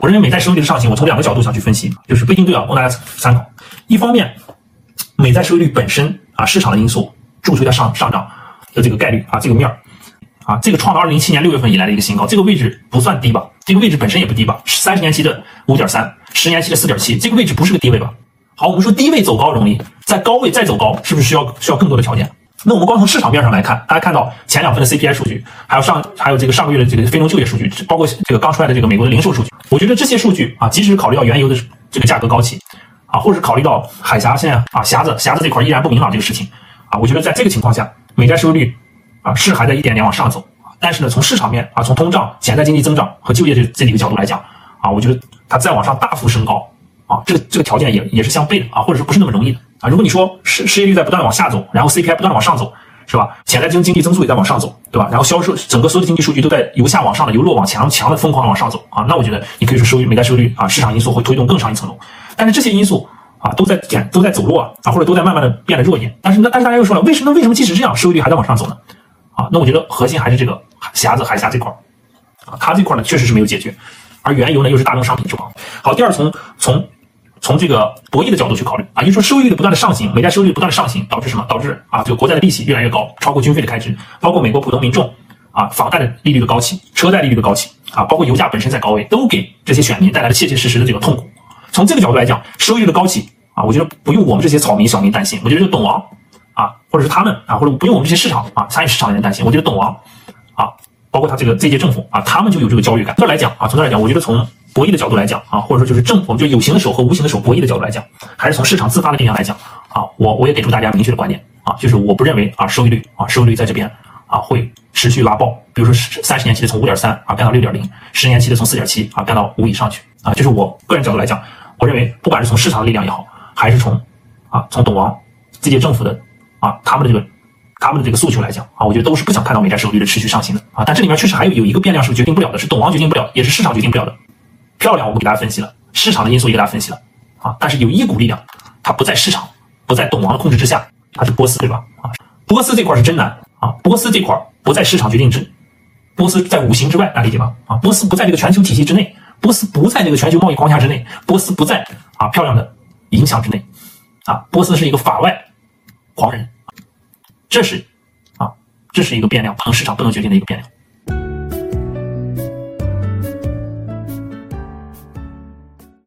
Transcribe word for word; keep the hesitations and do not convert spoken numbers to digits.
我认为美债收益率的上行，我从两个角度想去分析，就是不一定对啊，供大家参考。一方面，美债收益率本身啊，市场的因素助推它上上涨的这个概率啊，这个面儿啊，这个创了二零零七年六月份以来的一个新高，这个位置不算低吧？这个位置本身也不低吧？三十年期的 五点三， 十年期的 四点七， 这个位置不是个低位吧？好，我们说低位走高容易，在高位再走高，是不是需要需要更多的条件？那我们光从市场面上来看，大家看到前两份的 C P I 数据，还有上还有这个上个月的这个非农就业数据，包括这个刚出来的这个美国的零售数据，我觉得这些数据啊，即使考虑到原油的这个价格高企啊，或者是考虑到海峡现在啊匣子匣子这块依然不明朗这个事情啊，我觉得在这个情况下，美债收益率啊是还在一点点往上走，但是呢，从市场面啊，从通胀、潜在经济增长和就业这这几个角度来讲啊，我觉得它再往上大幅升高啊，这个这个条件也也是相悖的啊，或者是不是那么容易的啊？如果你说失失业率在不断的往下走，然后 C P I 不断的往上走，是吧？潜在经经济增速也在往上走，对吧？然后销售整个所有的经济数据都在由下往上的，由弱往强，强的疯狂往上走啊！那我觉得你可以说收益美债收益率啊，市场因素会推动更上一层楼。但是这些因素啊都在减，都在走弱啊，啊或者都在慢慢的变得弱一点。但是那但是大家又说了，为什么为什么即使这样收益率还在往上走呢？啊，那我觉得核心还是这个匣子海峡这块啊，它这块呢确实是没有解决，而原油呢又是大宗商品之王。好，第二从从。从这个博弈的角度去考虑啊，也就是说收益率的不断的上行，美债收益率不断的上行，导致什么？导致啊，这个国债的利息越来越高，超过军费的开支，包括美国普通民众啊房贷的利率的高企，车贷利率的高企啊，包括油价本身在高位，都给这些选民带来了切切实实的这个痛苦。从这个角度来讲，收益率的高企啊，我觉得不用我们这些草民小民担心，我觉得就董王啊，或者是他们啊，或者不用我们这些市场啊参与市场的人担心，我觉得董王啊，包括他这个这届政府啊，他们就有这个焦虑感。从这来讲啊，从这来讲，我觉得从博弈的角度来讲啊，或者说就是正，我们就有形的手和无形的手博弈的角度来讲，还是从市场自发的力量来讲啊，我我也给出大家明确的观点啊，就是我不认为啊收益率啊收益率在这边啊会持续拉爆，比如说三十年期的从 五点三 啊干到 六点零， 十年期的从 四点七 啊干到五以上去啊，就是我个人角度来讲，我认为不管是从市场的力量也好，还是从啊从董王这届政府的啊他们的这个他们的这个诉求来讲啊，我觉得都是不想看到美债收益率的持续上行的啊，但这里面确实还有有一个变量是决定不了的，是董王决定不了，也是市场决定不了的。漂亮，我们给大家分析了市场的因素，也给大家分析了啊。但是有一股力量，它不在市场，不在董王的控制之下，它是波斯，对吧？啊，波斯这块是真难啊。波斯这块不在市场决定之，波斯在五行之外，大家理解吧？啊，波斯不在这个全球体系之内，波斯不在这个全球贸易框架之内，波斯不在啊漂亮的影响之内啊。波斯是一个法外狂人，这是啊，这是一个变量，不能市场不能决定的一个变量。